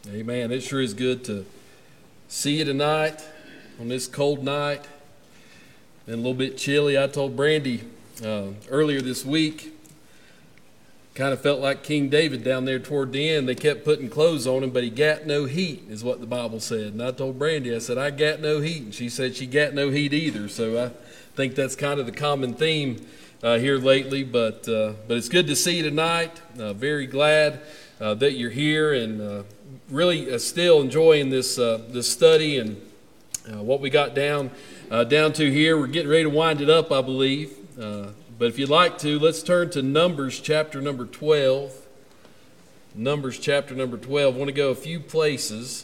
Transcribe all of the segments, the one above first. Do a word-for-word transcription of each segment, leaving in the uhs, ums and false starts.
Amen. It sure is good to see you tonight on this cold night. Been a little bit chilly. I told Brandy uh, earlier this week, kind of felt like King David down there toward the end. They kept putting clothes on him, but he got no heat, is what the Bible said. And I told Brandy, I said, I got no heat. And she said she got no heat either. So I think that's kind of the common theme uh, here lately. But uh, but it's good to see you tonight. Uh, very glad uh, that you're here, and uh, really uh, still enjoying this uh, this study and uh, what we got down uh, down to here. We're getting ready to wind it up, I believe. Uh, but if you'd like to, let's turn to Numbers chapter number twelve. Numbers chapter number twelve. I want to go a few places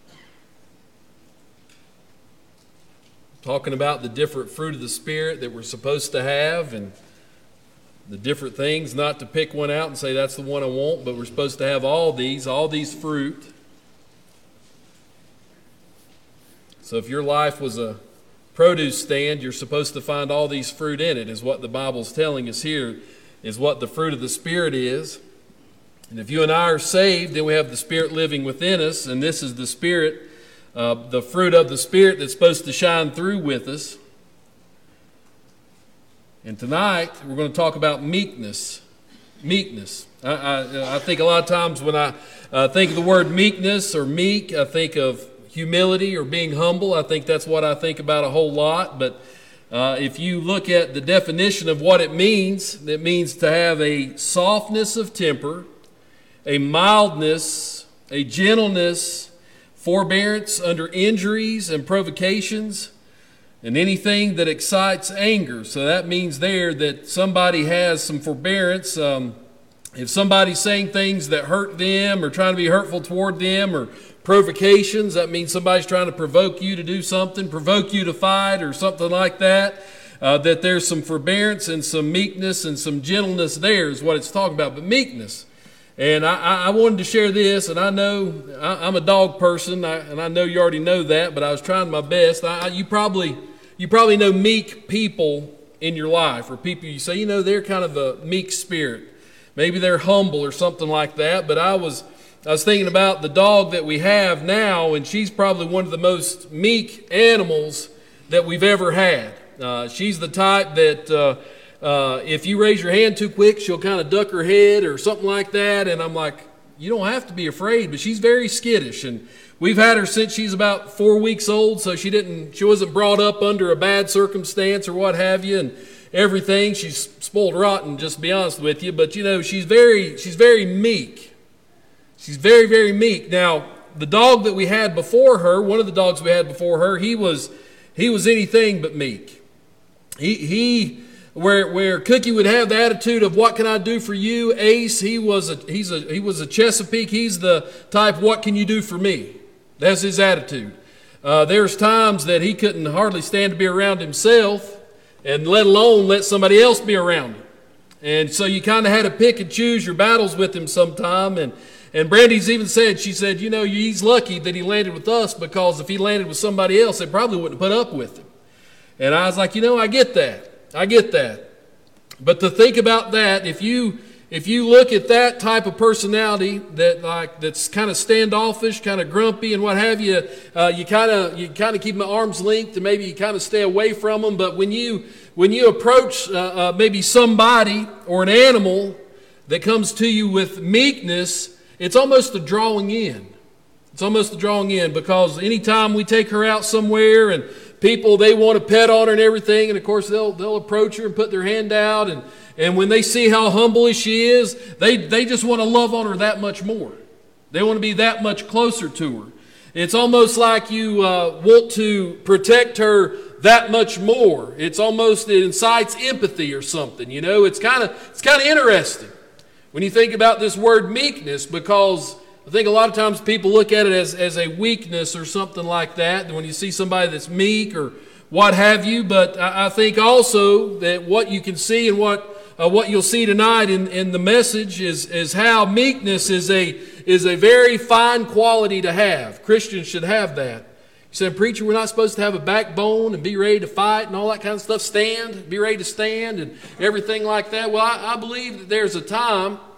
talking about the different fruit of the Spirit that we're supposed to have, and the different things, not to pick one out and say that's the one I want, but we're supposed to have all these, all these fruit. So if your life was a produce stand, you're supposed to find all these fruit in it, is what the Bible's telling us here, is what the fruit of the Spirit is. And if you and I are saved, then we have the Spirit living within us, and this is the Spirit, uh, the fruit of the Spirit that's supposed to shine through with us. And tonight, we're going to talk about meekness. Meekness. I, I, I think a lot of times when I uh, think of the word meekness or meek, I think of humility or being humble. I think that's what I think about a whole lot. But uh, if you look at the definition of what it means, it means to have a softness of temper, a mildness, a gentleness, forbearance under injuries and provocations, and anything that excites anger. So that means there that somebody has some forbearance. Um, if somebody's saying things that hurt them or trying to be hurtful toward them, or provocations, that means somebody's trying to provoke you to do something, provoke you to fight or something like that, uh, that there's some forbearance and some meekness and some gentleness there is what it's talking about. But meekness. And I, I wanted to share this, and I know I, I'm a dog person, I, and I know you already know that, but I was trying my best. I, you probably you probably know meek people in your life, or people you say, you know, they're kind of a meek spirit. Maybe they're humble or something like that. But I was I was thinking about the dog that we have now, and she's probably one of the most meek animals that we've ever had. Uh, she's the type that uh, uh, if you raise your hand too quick, she'll kind of duck her head or something like that. And I'm like, you don't have to be afraid, but she's very skittish. And we've had her since she's about four weeks old, so she didn't, she wasn't brought up under a bad circumstance or what have you, and everything. She's spoiled rotten, just to be honest with you. But you know, she's very, she's very meek. She's very, very meek. Now, the dog that we had before her, one of the dogs we had before her, he was, he was anything but meek. He, he, where, where Cookie would have the attitude of "What can I do for you?" Ace, he was a, he's a, he was a Chesapeake. He's the type, "What can you do for me?" That's his attitude. Uh, there's times that he couldn't hardly stand to be around himself, and let alone let somebody else be around him. And so you kind of had to pick and choose your battles with him sometime. And and Brandy's even said, she said, you know, he's lucky that he landed with us, because if he landed with somebody else, they probably wouldn't put up with him. And I was like, you know, I get that. I get that. But to think about that, if you if you look at that type of personality that like that's kind of standoffish, kind of grumpy, and what have you, uh, you kind of you kind of keep them at arm's length, and maybe you kind of stay away from them. But when you when you approach uh, uh, maybe somebody or an animal that comes to you with meekness, it's almost a drawing in. It's almost a drawing in, because anytime we take her out somewhere and people, they want to pet on her and everything, and of course they'll they'll approach her and put their hand out, and and when they see how humble she is, they they just want to love on her that much more. They want to be that much closer to her. It's almost like you uh, want to protect her that much more. It's almost, it incites empathy or something. You know, it's kind of it's kind of interesting when you think about this word meekness, because I think a lot of times people look at it as, as a weakness or something like that, when you see somebody that's meek or what have you. But I, I think also that what you can see and what uh, what you'll see tonight in, in the message is, is how meekness is a is a very fine quality to have. Christians should have that. You said, "Preacher, we're not supposed to have a backbone and be ready to fight and all that kind of stuff, stand, be ready to stand and everything like that." Well, I, I believe that there's a time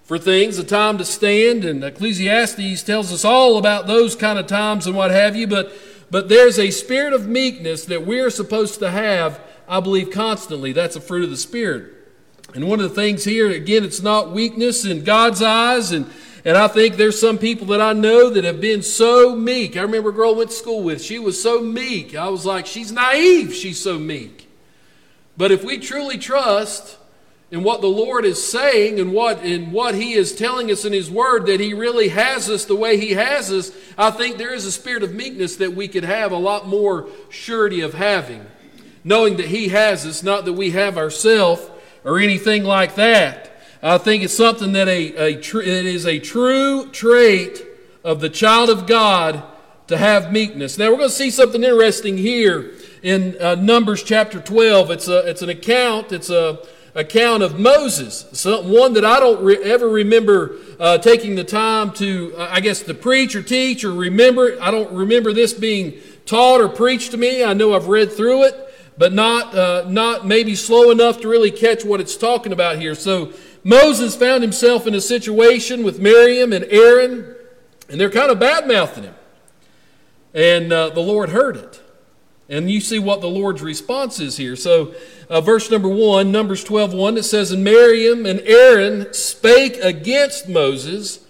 for things, a time to stand, and Ecclesiastes tells us all about those kind of times and what have you, but, but there's a spirit of meekness that we're supposed to have, I believe, constantly. That's a fruit of the Spirit. And one of the things here, again, it's not weakness in God's eyes, and, and I think there's some people that I know that have been so meek. I remember a girl I went to school with. She was so meek. I was like, she's naive. She's so meek. But if we truly trust in what the Lord is saying and what, in what He is telling us in His Word, that He really has us the way He has us, I think there is a spirit of meekness that we could have a lot more surety of having. Knowing that He has us, not that we have ourselves or anything like that. I think it's something that a, a tr- it is a true trait of the child of God to have meekness. Now we're going to see something interesting here in uh, Numbers chapter twelve. It's a it's an account. It's a account of Moses. So one that I don't re- ever remember uh, taking the time to, uh, I guess, to preach or teach or remember. I don't remember this being taught or preached to me. I know I've read through it, but not uh, not maybe slow enough to really catch what it's talking about here. So Moses found himself in a situation with Miriam and Aaron, and they're kind of bad-mouthing him. And uh, the Lord heard it. And you see what the Lord's response is here. So uh, verse number one, Numbers twelve one, it says, "And Miriam and Aaron spake against Moses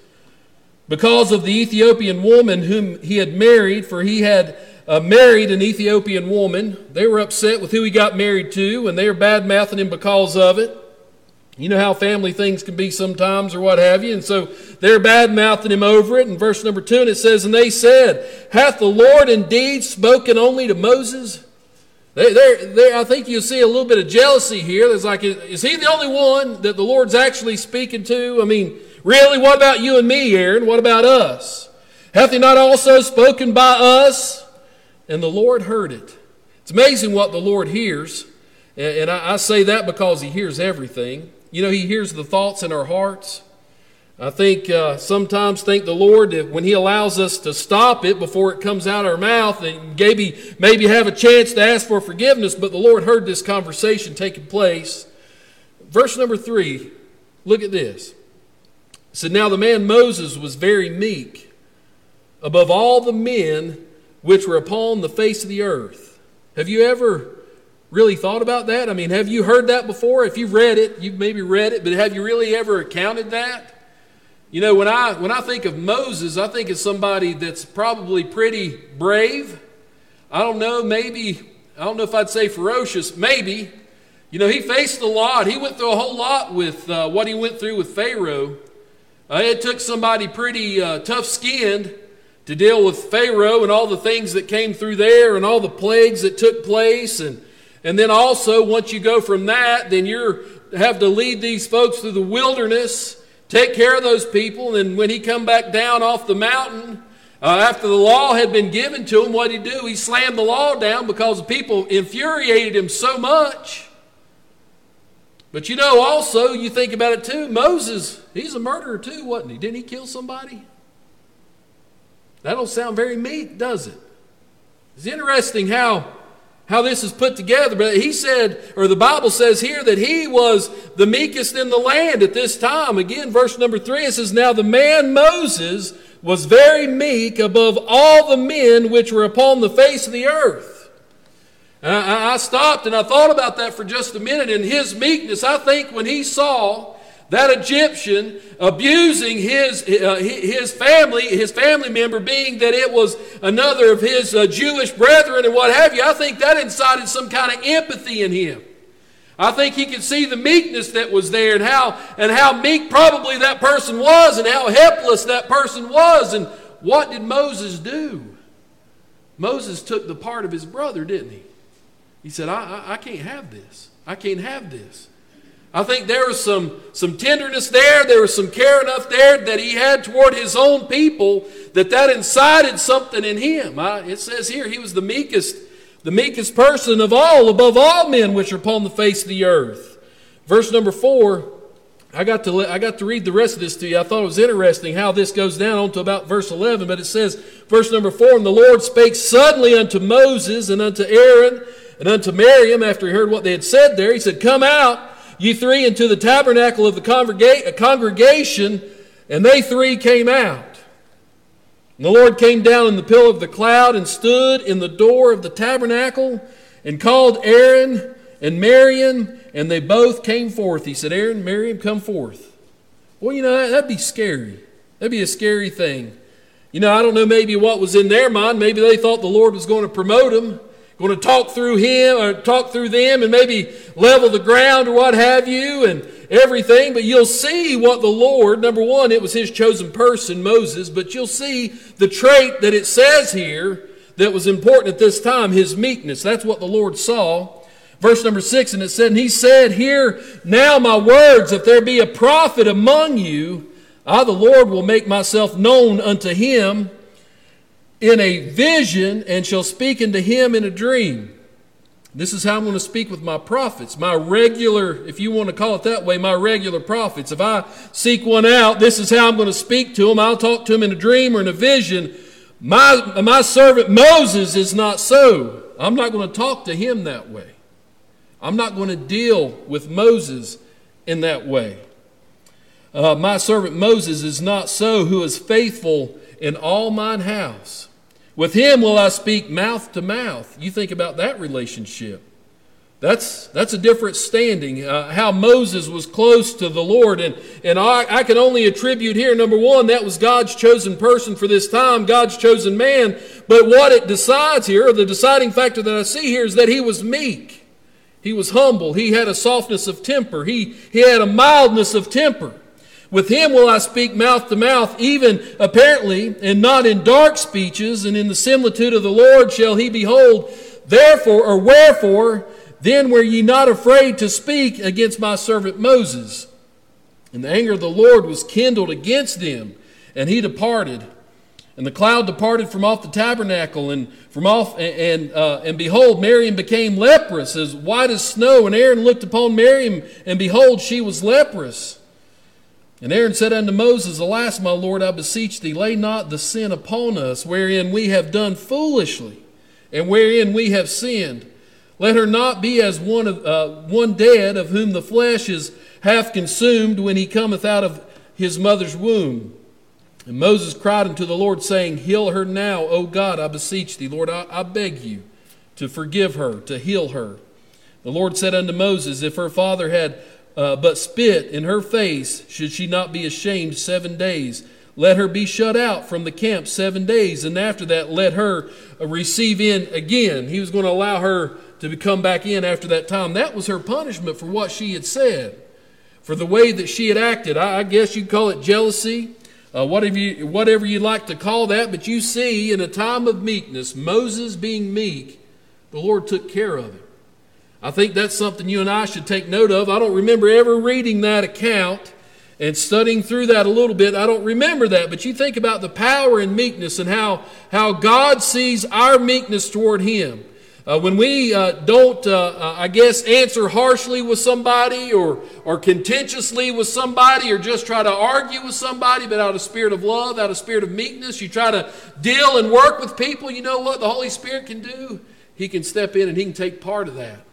because of the Ethiopian woman whom he had married, for he had uh, married an Ethiopian woman." They were upset with who he got married to, and they were bad-mouthing him because of it. You know how family things can be sometimes or what have you. And so they're bad-mouthing him over it. In verse number two, and it says, "And they said, Hath the Lord indeed spoken only to Moses?" They, they're, they're, I think you'll see a little bit of jealousy here. There's like, is he the only one that the Lord's actually speaking to? I mean, really, what about you and me, Aaron? What about us? "Hath he not also spoken by us?" And the Lord heard it. It's amazing what the Lord hears. And I, I say that because He hears everything. You know, He hears the thoughts in our hearts. I think uh, sometimes think the Lord, that when He allows us to stop it before it comes out our mouth, and maybe, maybe have a chance to ask for forgiveness, but the Lord heard this conversation taking place. Verse number three, look at this. It said, "Now the man Moses was very meek above all the men which were upon the face of the earth." Have you ever really thought about that? I mean, have you heard that before? If you've read it, you've maybe read it, but have you really ever accounted that? You know, when I when I think of Moses, I think of somebody that's probably pretty brave. I don't know, maybe, I don't know if I'd say ferocious, maybe. You know, he faced a lot. He went through a whole lot with uh, what he went through with Pharaoh. Uh, it took somebody pretty uh, tough-skinned to deal with Pharaoh and all the things that came through there and all the plagues that took place. And And then also, once you go from that, then you have to lead these folks through the wilderness, take care of those people. And when he come back down off the mountain, uh, after the law had been given to him, what did he do? He slammed the law down because the people infuriated him so much. But you know, also, you think about it too, Moses, he's a murderer too, wasn't he? Didn't he kill somebody? That don't sound very meek, does it? It's interesting how... how this is put together. But he said, or the Bible says here, that he was the meekest in the land at this time. Again, verse number three, it says, "Now the man Moses was very meek above all the men which were upon the face of the earth." And I, I stopped and I thought about that for just a minute. And his meekness, I think when he saw that Egyptian abusing his uh, his family, his family member, being that it was another of his uh, Jewish brethren and what have you, I think that incited some kind of empathy in him. I think he could see the meekness that was there, and how and how meek probably that person was, and how helpless that person was. And what did Moses do? Moses took the part of his brother, didn't he? He said, I, I, I can't have this. I can't have this. I think there was some, some tenderness there. There was some care enough there that he had toward his own people that that incited something in him. I, it says here he was the meekest, the meekest person of all, above all men which are upon the face of the earth. Verse number four, I got to I got to read the rest of this to you. I thought it was interesting how this goes down on to about verse eleven. But it says, verse number four, "And the Lord spake suddenly unto Moses and unto Aaron and unto Miriam," after he heard what they had said there. He said, "Come out, ye three, into the tabernacle of the congrega- congregation, and they three came out. And the Lord came down in the pillar of the cloud and stood in the door of the tabernacle and called Aaron and Miriam, and they both came forth. He said, Aaron, Miriam, come forth. Well, you know, that'd be scary. That'd be a scary thing. You know, I don't know maybe what was in their mind. Maybe they thought the Lord was going to promote them, going to talk through him or talk through them and maybe level the ground or what have you and everything. But you'll see what the Lord, number one, it was his chosen person, Moses, but you'll see the trait that it says here that was important at this time, his meekness. That's what the Lord saw. Verse number six, and it said, and he said, hear now my words, if there be a prophet among you, I, the Lord, will make myself known unto him in a vision, and shall speak unto him in a dream. This is how I'm going to speak with my prophets, my regular, if you want to call it that way, my regular prophets. If I seek one out, this is how I'm going to speak to him. I'll talk to him in a dream or in a vision. My, my servant Moses is not so. I'm not going to talk to him that way. I'm not going to deal with Moses in that way. Uh, my servant Moses is not so, who is faithful in all mine house. With him will I speak mouth to mouth. You think about that relationship. That's that's a different standing. Uh, how Moses was close to the Lord. And, and I, I can only attribute here, number one, that was God's chosen person for this time, God's chosen man. But what it decides here, or the deciding factor that I see here, is that he was meek. He was humble. He had a softness of temper. He, he had a mildness of temper. With him will I speak mouth to mouth, even apparently, and not in dark speeches, and in the similitude of the Lord shall he behold. Therefore, or wherefore, then were ye not afraid to speak against my servant Moses? And the anger of the Lord was kindled against them, and he departed. And the cloud departed from off the tabernacle, and from off, and and, uh, and behold, Miriam became leprous, as white as snow. And Aaron looked upon Miriam, and behold, she was leprous. And Aaron said unto Moses, alas, my Lord, I beseech thee, lay not the sin upon us, wherein we have done foolishly, and wherein we have sinned. Let her not be as one of uh, one dead, of whom the flesh is half consumed, when he cometh out of his mother's womb. And Moses cried unto the Lord, saying, heal her now, O God, I beseech thee. Lord, I, I beg you to forgive her, to heal her. The Lord said unto Moses, if her father had uh, but spit in her face, should she not be ashamed seven days? Let her be shut out from the camp seven days, and after that let her uh, receive in again. He was going to allow her to come back in after that time. That was her punishment for what she had said, for the way that she had acted. I, I guess you'd call it jealousy. Uh, whatever, you, whatever you like to call that, but you see in a time of meekness, Moses being meek, the Lord took care of him. I think that's something you and I should take note of. I don't remember ever reading that account and studying through that a little bit. I don't remember that, but you think about the power in meekness and how, how God sees our meekness toward him. Uh, when we uh, don't, uh, uh, I guess, answer harshly with somebody or, or contentiously with somebody or just try to argue with somebody, but out of spirit of love, out of spirit of meekness, you try to deal and work with people, you know what the Holy Spirit can do? He can step in and he can take part of that.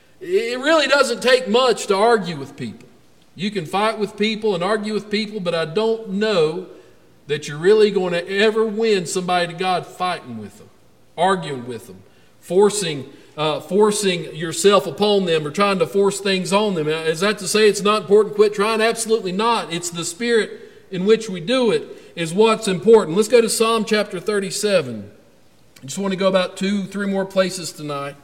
It really doesn't take much to argue with people. You can fight with people and argue with people, but I don't know that you're really going to ever win somebody to God fighting with them, arguing with them. Forcing, uh, forcing yourself upon them or trying to force things on them. Is that to say it's not important to quit trying? Absolutely not. It's the spirit in which we do it is what's important. Let's go to Psalm chapter thirty-seven. I just want to go about two, three more places tonight.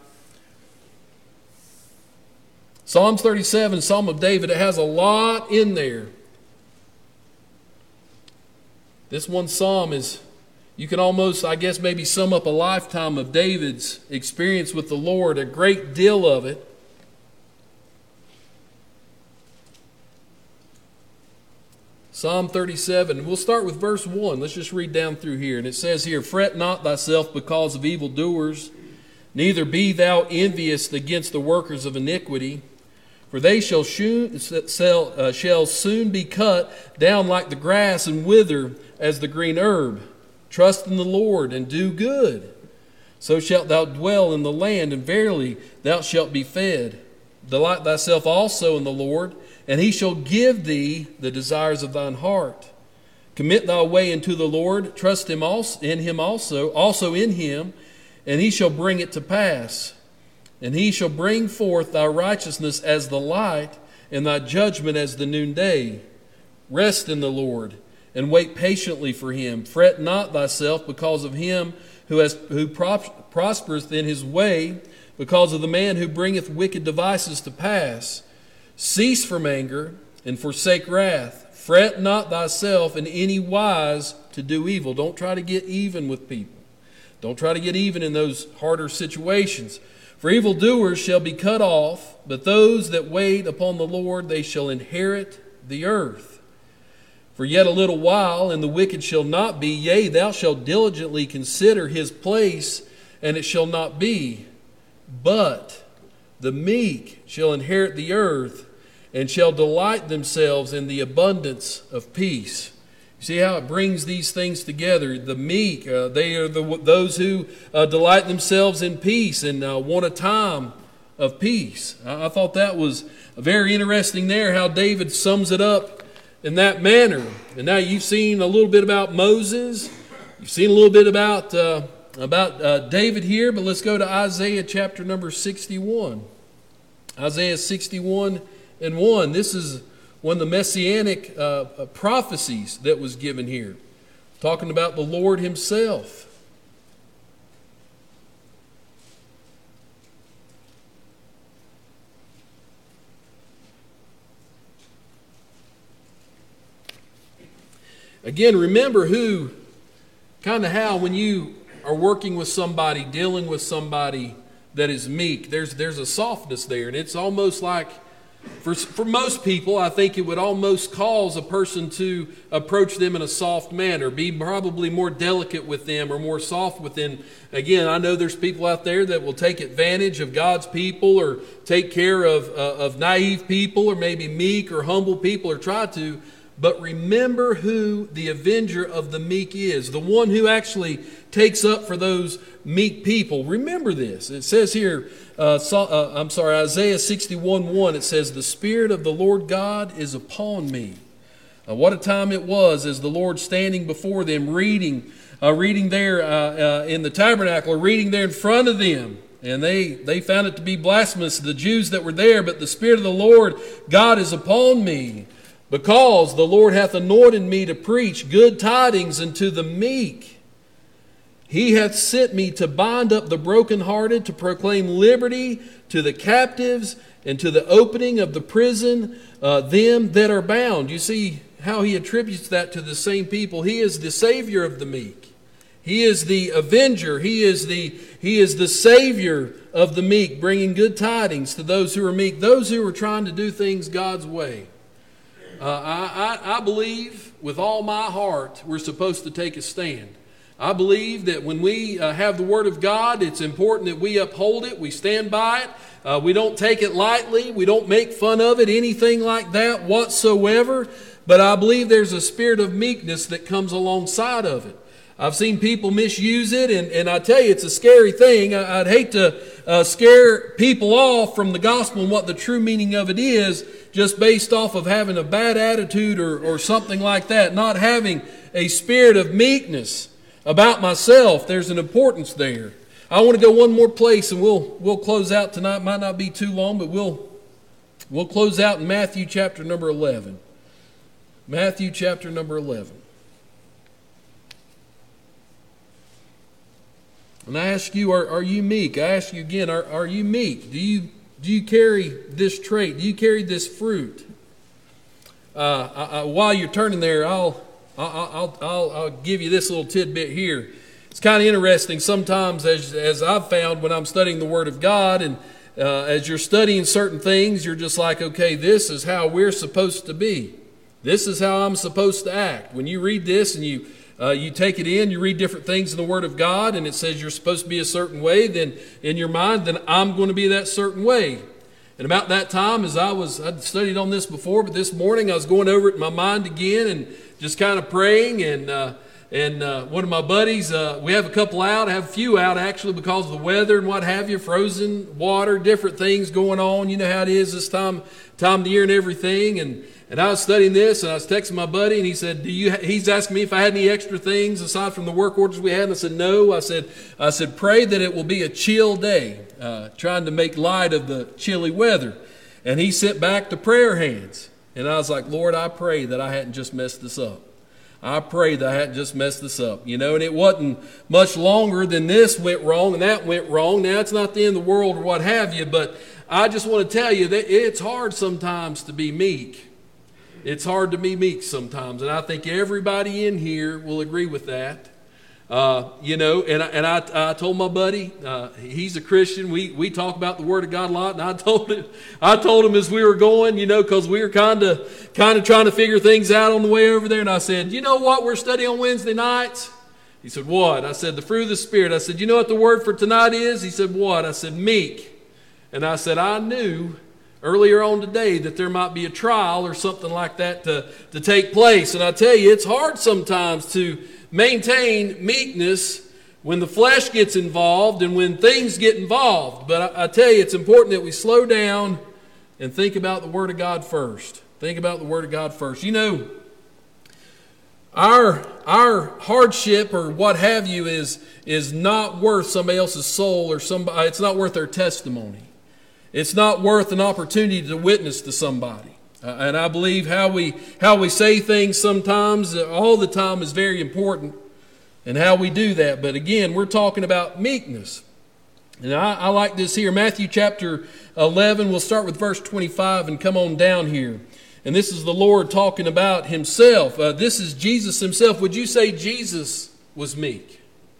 Psalms thirty-seven, Psalm of David, it has a lot in there. This one psalm is, you can almost, I guess, maybe sum up a lifetime of David's experience with the Lord, a great deal of it. Psalm thirty-seven, we'll start with verse one. Let's just read down through here. And it says here, fret not thyself because of evildoers, neither be thou envious against the workers of iniquity. For they shall, soon, uh, shall soon be cut down like the grass and wither as the green herb. Trust in the Lord and do good. So shalt thou dwell in the land, and verily thou shalt be fed. Delight thyself also in the Lord, and he shall give thee the desires of thine heart. Commit thy way unto the Lord, trust him also in him also, also in him, and he shall bring it to pass. And he shall bring forth thy righteousness as the light, and thy judgment as the noonday. Rest in the Lord, and wait patiently for him. Fret not thyself because of him who has who prospereth in his way, because of the man who bringeth wicked devices to pass. Cease from anger, and forsake wrath. Fret not thyself in any wise to do evil. Don't try to get even with people. Don't try to get even in those harder situations. For evildoers shall be cut off, but those that wait upon the Lord, they shall inherit the earth. For yet a little while, and the wicked shall not be. Yea, thou shalt diligently consider his place, and it shall not be. But the meek shall inherit the earth, and shall delight themselves in the abundance of peace. You see how it brings these things together. The meek, uh, they are the, those who uh, delight themselves in peace and uh, want a time of peace. I, I thought that was very interesting there, how David sums it up in that manner. And now you've seen a little bit about Moses. You've seen a little bit about, uh, about uh, David here, but let's go to Isaiah chapter number sixty-one. Isaiah sixty-one and one. This is one of the messianic uh, prophecies that was given here, talking about the Lord himself. Again, remember who, kind of how when you are working with somebody, dealing with somebody that is meek, there's there's a softness there, and it's almost like, For, for most people, I think it would almost cause a person to approach them in a soft manner, be probably more delicate with them or more soft with them. Again, I know there's people out there that will take advantage of God's people or take care of, uh, of naive people or maybe meek or humble people or try to. But remember who the avenger of the meek is, the one who actually takes up for those meek people. Remember this. It says here, uh, so, uh, I'm sorry, Isaiah sixty-one one, it says, "The Spirit of the Lord God is upon me." Uh, what a time it was as the Lord standing before them, reading, uh, reading there uh, uh, in the tabernacle, or reading there in front of them. And they, they found it to be blasphemous, the Jews that were there. But the Spirit of the Lord God is upon me, because the Lord hath anointed me to preach good tidings unto the meek. He hath sent me to bind up the brokenhearted, to proclaim liberty to the captives, and to the opening of the prison uh, them that are bound. You see how he attributes that to the same people. He is the Savior of the meek. He is the avenger. He is the, he is the Savior of the meek, bringing good tidings to those who are meek, those who are trying to do things God's way. Uh, I, I, I believe with all my heart we're supposed to take a stand. I believe that when we uh, have the Word of God, it's important that we uphold it, we stand by it, uh, we don't take it lightly, we don't make fun of it, anything like that whatsoever. But I believe there's a spirit of meekness that comes alongside of it. I've seen people misuse it, and, and I tell you, it's a scary thing. I, I'd hate to uh, scare people off from the gospel and what the true meaning of it is, just based off of having a bad attitude or, or something like that, not having a spirit of meekness about myself. There's an importance there. I want to go one more place, and we'll we'll close out tonight. Might not be too long, but we'll we'll close out in Matthew chapter number eleven. Matthew chapter number eleven. And I ask you, are, are you meek? I ask you again, are, are you meek? Do you do you carry this trait? Do you carry this fruit? Uh, I, I, while you're turning there, I'll I'll, I'll, I'll give you this little tidbit here. It's kind of interesting sometimes, as, as I've found when I'm studying the Word of God, and uh, as you're studying certain things, you're just like, okay, this is how we're supposed to be. This is how I'm supposed to act. When you read this and you uh, you take it in, you read different things in the Word of God, and it says you're supposed to be a certain way, then in your mind, then I'm going to be that certain way. And about that time, as I was, I'd studied on this before, but this morning I was going over it in my mind again and just kind of praying and uh, and uh, one of my buddies, uh, we have a couple out, I have a few out actually because of the weather and what have you, frozen water, different things going on. You know how it is this time, time of the year and everything. And, and I was studying this, and I was texting my buddy, and he said, "Do you?" Ha-? He's asking me if I had any extra things aside from the work orders we had. And I said, "No." I said, "I said pray that it will be a chill day," uh, trying to make light of the chilly weather. And he sent back the prayer hands, and I was like, "Lord, I pray that I hadn't just messed this up. I pray that I hadn't just messed this up." You know, and it wasn't much longer than this went wrong and that went wrong. Now, it's not the end of the world or what have you, but I just want to tell you that it's hard sometimes to be meek. It's hard to be meek sometimes, and I think everybody in here will agree with that. Uh, you know, and I, and I, I told my buddy, uh, he's a Christian. We we talk about the Word of God a lot, and I told him, I told him as we were going, you know, because we were kind of kind of trying to figure things out on the way over there. And I said, "You know what we're studying on Wednesday nights?" He said, "What?" I said, "The fruit of the Spirit." I said, "You know what the word for tonight is?" He said, "What?" I said, "Meek." And I said, "I knew earlier on today that there might be a trial or something like that to, to take place." And I tell you, it's hard sometimes to maintain meekness when the flesh gets involved and when things get involved. But I, I tell you, it's important that we slow down and think about the Word of God first. Think about the Word of God first. You know, our our hardship or what have you is, is not worth somebody else's soul or somebody. It's not worth their testimony. It's not worth an opportunity to witness to somebody. Uh, and I believe how we how we say things sometimes, uh, all the time, is very important, and how we do that. But again, we're talking about meekness. And I, I like this here. Matthew chapter eleven, we'll start with verse twenty-five and come on down here. And this is the Lord talking about Himself. Uh, this is Jesus Himself. Would you say Jesus was meek?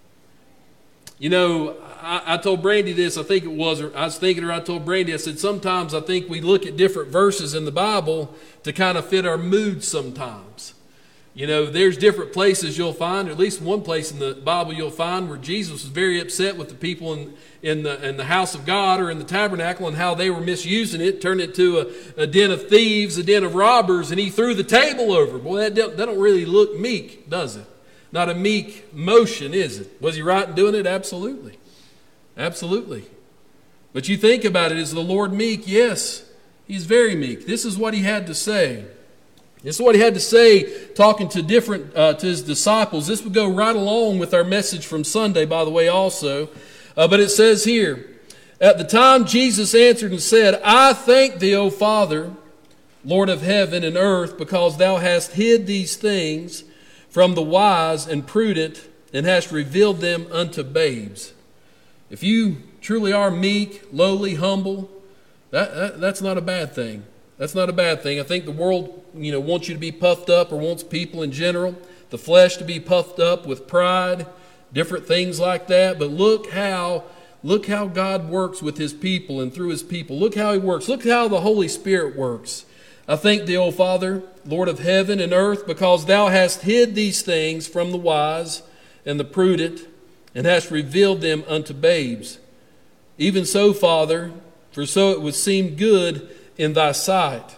You know, I, I told Brandy this, I think it was, or I was thinking, or I told Brandy, I said, sometimes I think we look at different verses in the Bible to kind of fit our mood sometimes. You know, there's different places you'll find, or at least one place in the Bible you'll find where Jesus was very upset with the people in, in, the, in the house of God or in the tabernacle and how they were misusing it, turned it to a, a den of thieves, a den of robbers, and He threw the table over. Boy, that don't, that don't really look meek, does it? Not a meek motion, is it? Was He right in doing it? Absolutely. Absolutely. But you think about it, is the Lord meek? Yes, He's very meek. This is what He had to say. This is what He had to say talking to different uh, to His disciples. This would go right along with our message from Sunday, by the way, also. Uh, but it says here, "At the time Jesus answered and said, I thank Thee, O Father, Lord of heaven and earth, because Thou hast hid these things from the wise and prudent, and hast revealed them unto babes." If you truly are meek, lowly, humble, that, that that's not a bad thing. That's not a bad thing. I think the world, you know, wants you to be puffed up, or wants people in general, the flesh, to be puffed up with pride, different things like that. But look how, look how God works with His people and through His people. Look how He works. Look how the Holy Spirit works. "I thank Thee, O Father, Lord of heaven and earth, because Thou hast hid these things from the wise and the prudent, and hast revealed them unto babes. Even so, Father, for so it would seem good in Thy sight.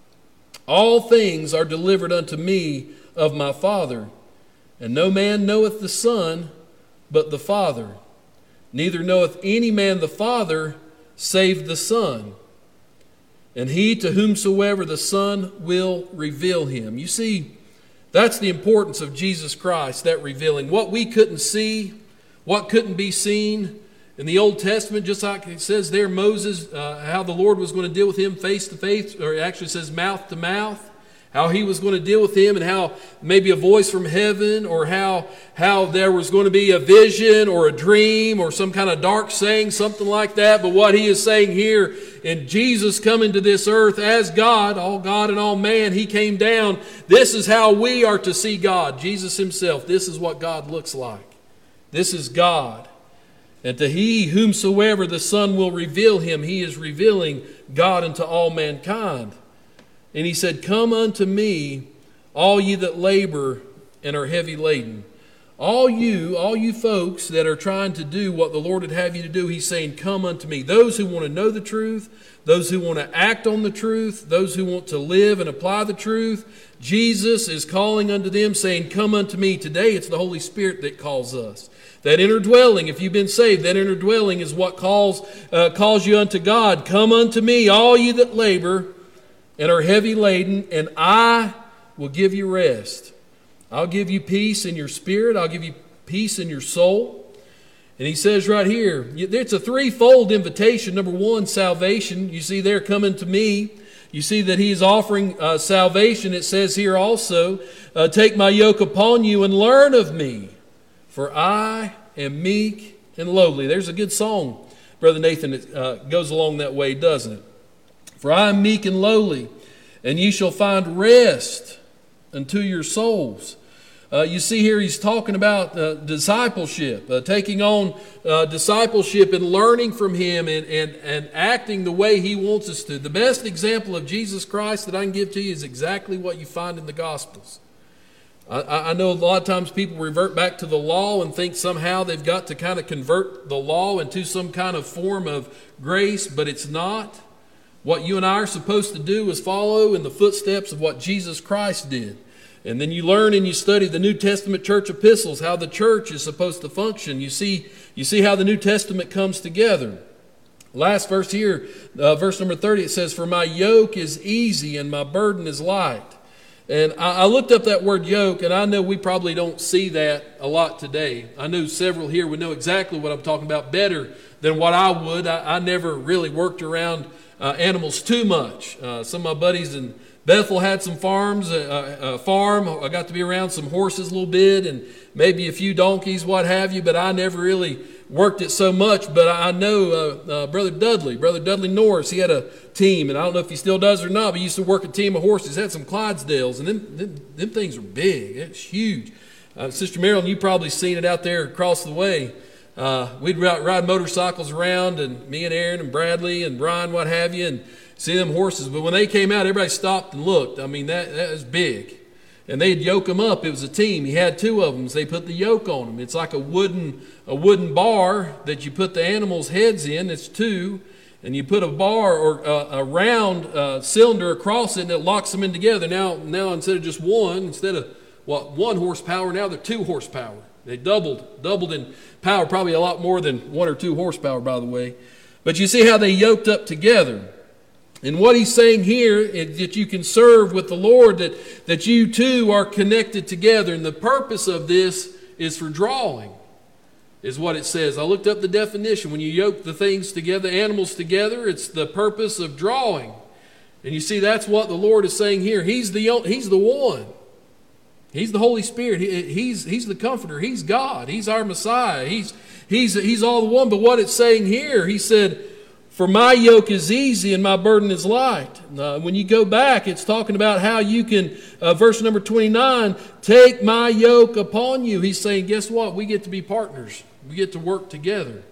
All things are delivered unto me of my Father, and no man knoweth the Son but the Father. Neither knoweth any man the Father save the Son, and he to whomsoever the Son will reveal Him." You see, that's the importance of Jesus Christ, that revealing. What we couldn't see, what couldn't be seen in the Old Testament, just like it says there, Moses, uh, how the Lord was going to deal with him face to face, or it actually says mouth to mouth, how He was going to deal with him, and how maybe a voice from heaven, or how, how there was going to be a vision or a dream or some kind of dark saying, something like that. But what He is saying here, in Jesus coming to this earth as God, all God and all man, He came down. This is how we are to see God, Jesus Himself. This is what God looks like. This is God. And to he whomsoever the Son will reveal Him, He is revealing God unto all mankind. And He said, "Come unto me, all ye that labor and are heavy laden." All you, all you folks that are trying to do what the Lord would have you to do, he's saying, come unto me. Those who want to know the truth, those who want to act on the truth, those who want to live and apply the truth, Jesus is calling unto them, saying, come unto me. Today it's the Holy Spirit that calls us. That inner dwelling, if you've been saved, that inner dwelling is what calls, uh, calls you unto God. Come unto me, all you that labor and are heavy laden, and I will give you rest. I'll give you peace in your spirit. I'll give you peace in your soul. And he says right here, it's a threefold invitation. Number one, salvation. You see there, coming to me. You see that he is offering uh, salvation. It says here also, uh, take my yoke upon you and learn of me, for I am meek and lowly. There's a good song, Brother Nathan, it uh, goes along that way, doesn't it? For I am meek and lowly, and ye shall find rest unto your souls. Uh, you see here he's talking about uh, discipleship, uh, taking on uh, discipleship and learning from him and, and, and acting the way he wants us to. The best example of Jesus Christ that I can give to you is exactly what you find in the Gospels. I, I know a lot of times people revert back to the law and think somehow they've got to kind of convert the law into some kind of form of grace, but it's not. What you and I are supposed to do is follow in the footsteps of what Jesus Christ did. And then you learn and you study the New Testament church epistles, how the church is supposed to function. You see, you see how the New Testament comes together. Last verse here, uh, verse number thirty, it says, for my yoke is easy and my burden is light. And I, I looked up that word yoke, and I know we probably don't see that a lot today. I know several here would know exactly what I'm talking about better than what I would. I, I never really worked around uh, animals too much. Uh, some of my buddies in Bethel had some farms, a, a farm. I got to be around some horses a little bit and maybe a few donkeys, what have you, but I never really worked it so much. But I know uh, uh, Brother Dudley, Brother Dudley Norris, he had a team, and I don't know if he still does or not, but he used to work a team of horses. He had some Clydesdales, and them, them, them things are big. It's huge. Uh, Sister Marilyn, you've probably seen it out there across the way. Uh, we'd ride, ride motorcycles around, and me and Aaron and Bradley and Brian, what have you, and see them horses. But when they came out, everybody stopped and looked. I mean, that, that was big. And they'd yoke them up. It was a team. He had two of them. So they put the yoke on them. It's like a wooden a wooden bar that you put the animals' heads in. It's two. And you put a bar or a, a round uh, cylinder across it, and it locks them in together. Now, now instead of just one, instead of what one horsepower, now they're two horsepower. They doubled, doubled in power, probably a lot more than one or two horsepower, by the way. But you see how they yoked up together. And what he's saying here is that you can serve with the Lord, that, that you too are connected together. And the purpose of this is for drawing, is what it says. I looked up the definition. When you yoke the things together, animals together, it's the purpose of drawing. And you see, that's what the Lord is saying here. He's the, he's the one. He's the Holy Spirit. He, he's, he's the Comforter. He's God. He's our Messiah. He's, he's, he's all the one. But what it's saying here, he said, for my yoke is easy and my burden is light. Uh, when you go back, it's talking about how you can, uh, verse number twenty-nine, take my yoke upon you. He's saying, guess what? We get to be partners. We get to work together.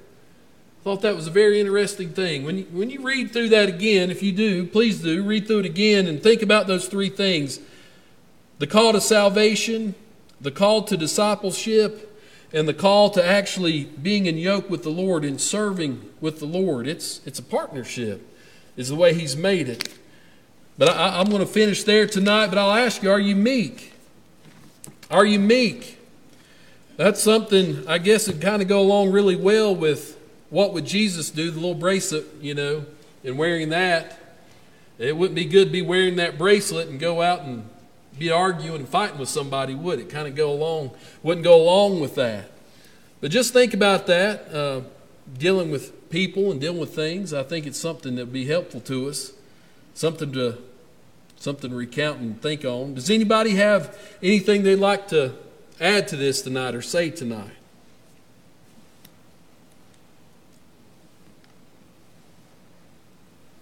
I thought that was a very interesting thing. When you, when you read through that again, if you do, please do, read through it again and think about those three things. The call to salvation, the call to discipleship, and the call to actually being in yoke with the Lord and serving with the Lord. It's, it's a partnership, is the way he's made it. But I, I'm going to finish there tonight, but I'll ask you, are you meek? Are you meek? That's something, I guess, that kind of go along really well with what would Jesus do, the little bracelet, you know, and wearing that. It wouldn't be good to be wearing that bracelet and go out and be arguing and fighting with somebody, would it? Kind of go along, wouldn't go along with that. But just think about that, uh, dealing with people and dealing with things. I think it's something that would be helpful to us, something to, something to recount and think on. Does anybody have anything they'd like to add to this tonight or say tonight?